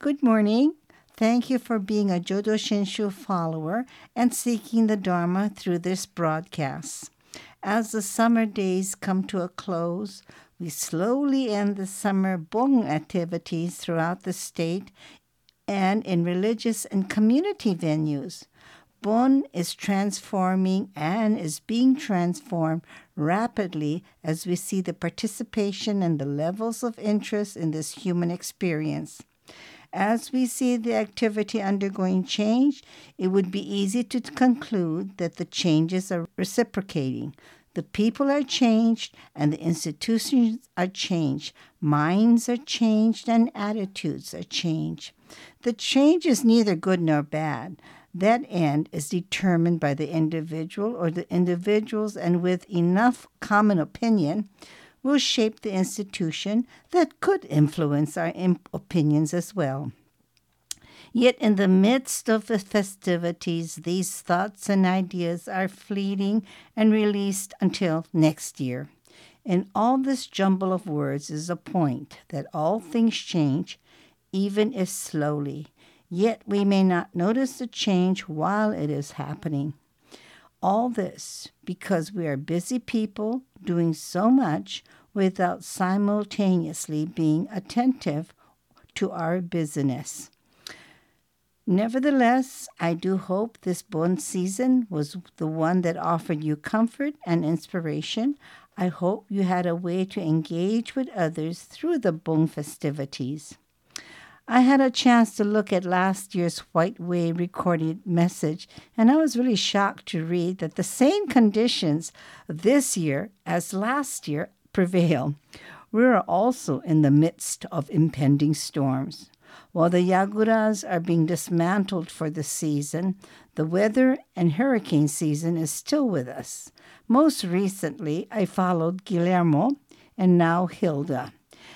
Good morning. Thank you for being a Jodo Shinshu follower and seeking the Dharma through this broadcast. As the summer days come to a close, we slowly end the summer Bong activities throughout the state and in religious and community venues. Bon is transforming and is being transformed rapidly as we see the participation and the levels of interest in this human experience. As we see the activity undergoing change, it would be easy to conclude that the changes are reciprocating. The people are changed and the institutions are changed. Minds are changed and attitudes are changed. The change is neither good nor bad. That end is determined by the individual or the individuals, and with enough common opinion, will shape the institution that could influence our opinions as well. Yet in the midst of the festivities, these thoughts and ideas are fleeting and released until next year. In all this jumble of words is a point that all things change, even if slowly. Yet we may not notice the change while it is happening. All this because we are busy people doing so much without simultaneously being attentive to our busyness. Nevertheless, I do hope this Bon season was the one that offered you comfort and inspiration. I hope you had a way to engage with others through the Bon festivities. I had a chance to look at last year's White Way recorded message, and I was really shocked to read that the same conditions this year as last year prevail. We are also in the midst of impending storms. While the Yaguras are being dismantled for the season, the weather and hurricane season is still with us. Most recently, I followed Guillermo and now Hilda.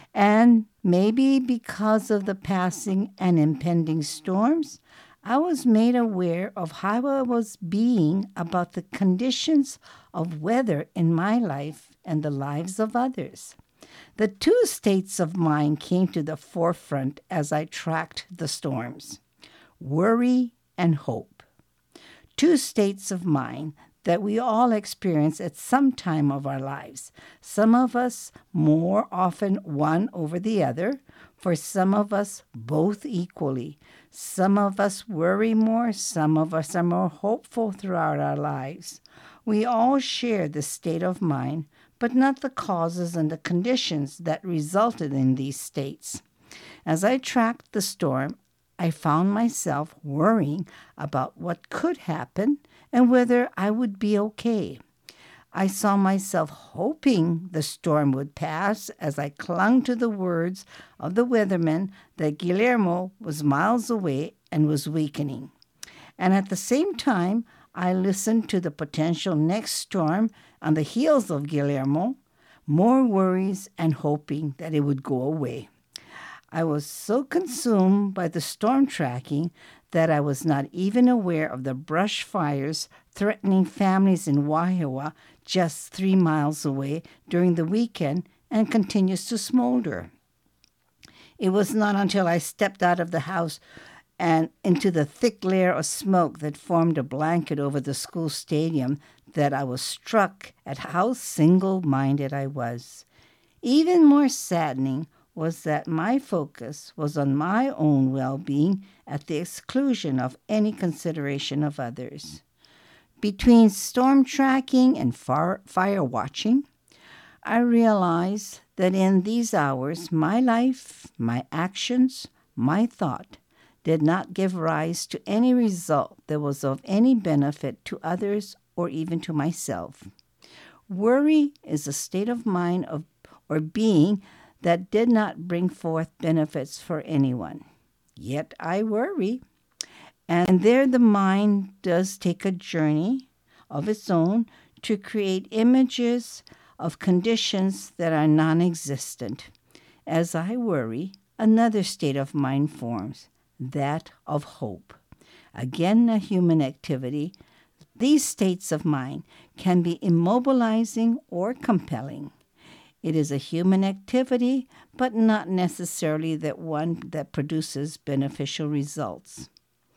And maybe because of the passing and impending storms, I was made aware of how I was being about the conditions of weather in my life and the lives of others. The two states of mind came to the forefront as I tracked the storms: worry and hope. Two states of mind that we all experience at some time of our lives. Some of us more often one over the other. For some of us, both equally. Some of us worry more. Some of us are more hopeful throughout our lives. We all share the state of mind, but not the causes and the conditions that resulted in these states. As I tracked the storm, I found myself worrying about what could happen and whether I would be okay. I saw myself hoping the storm would pass as I clung to the words of the weatherman that Guillermo was miles away and was weakening. And at the same time, I listened to the potential next storm on the heels of Guillermo, more worries and hoping that it would go away. I was so consumed by the storm tracking that I was not even aware of the brush fires threatening families in Waiawa just 3 miles away during the weekend and continues to smolder. It was not until I stepped out of the house and into the thick layer of smoke that formed a blanket over the school stadium that I was struck at how single-minded I was. Even more saddening was that my focus was on my own well-being at the exclusion of any consideration of others. Between storm tracking and fire watching, I realized that in these hours, my life, my actions, my thought did not give rise to any result that was of any benefit to others or even to myself. Worry is a state of mind or being that did not bring forth benefits for anyone. Yet I worry. And there the mind does take a journey of its own to create images of conditions that are non-existent. As I worry, another state of mind forms, that of hope. Again, a human activity. These states of mind can be immobilizing or compelling. It is a human activity, but not necessarily that one that produces beneficial results.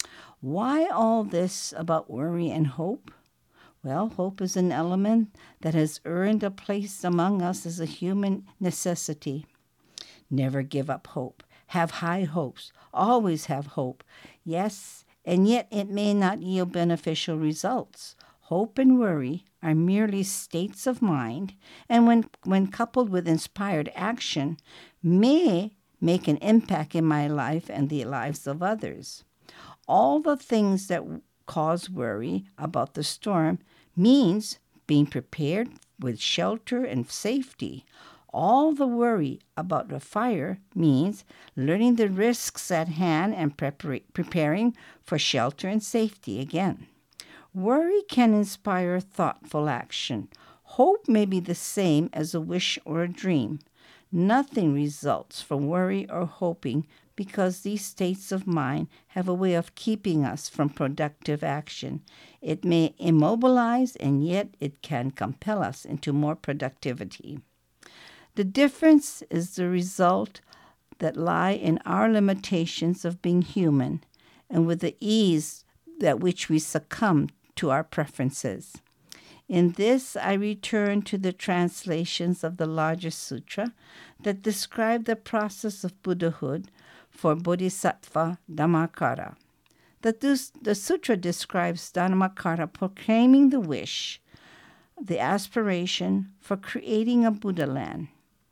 Why all this about worry and hope? Well, hope is an element that has earned a place among us as a human necessity. Never give up hope. Have high hopes. Always have hope. Yes, and yet it may not yield beneficial results. Hope and worry are merely states of mind, and when coupled with inspired action, may make an impact in my life and the lives of others. All the things that cause worry about the storm means being prepared with shelter and safety. All the worry about the fire means learning the risks at hand and preparing for shelter and safety again. Worry can inspire thoughtful action. Hope may be the same as a wish or a dream. Nothing results from worry or hoping because these states of mind have a way of keeping us from productive action. It may immobilize, and yet it can compel us into more productivity. The difference is the result that lie in our limitations of being human and with the ease at which we succumb to our preferences. In this, I return to the translations of the larger sutra that describe the process of Buddhahood for Bodhisattva Dhammakara. The sutra describes Dhammakara proclaiming the wish, the aspiration for creating a Buddha land.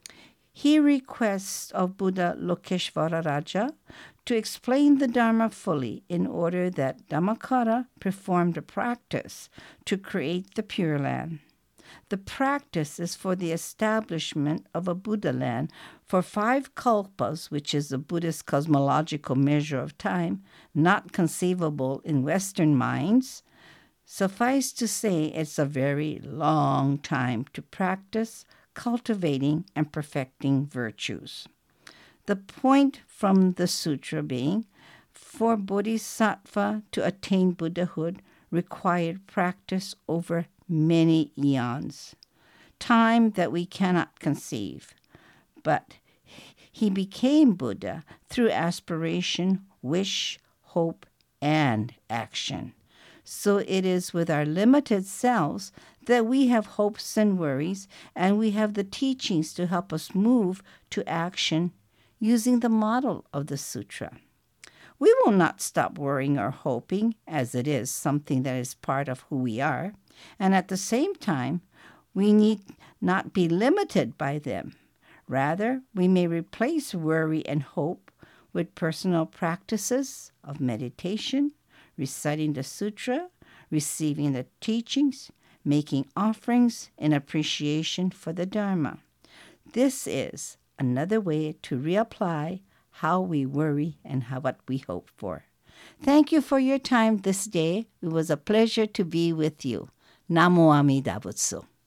He requests of Buddha Lokeshvara Raja to explain the Dharma fully in order that Dhammakara perform the practice to create the Pure Land. The practice is for the establishment of a Buddha land for 5 kalpas, which is a Buddhist cosmological measure of time, not conceivable in Western minds. Suffice to say, it's a very long time to practice cultivating and perfecting virtues. The point from the sutra being, for Bodhisattva to attain Buddhahood required practice over many eons, time that we cannot conceive. But he became Buddha through aspiration, wish, hope, and action. So it is with our limited selves that we have hopes and worries, and we have the teachings to help us move to action using the model of the sutra. We will not stop worrying or hoping, as it is something that is part of who we are, and at the same time, we need not be limited by them. Rather, we may replace worry and hope with personal practices of meditation, reciting the sutra, receiving the teachings, making offerings in appreciation for the Dharma. This is another way to reapply how we worry and what we hope for. Thank you for your time this day. It was a pleasure to be with you. Namo Amida Butsu.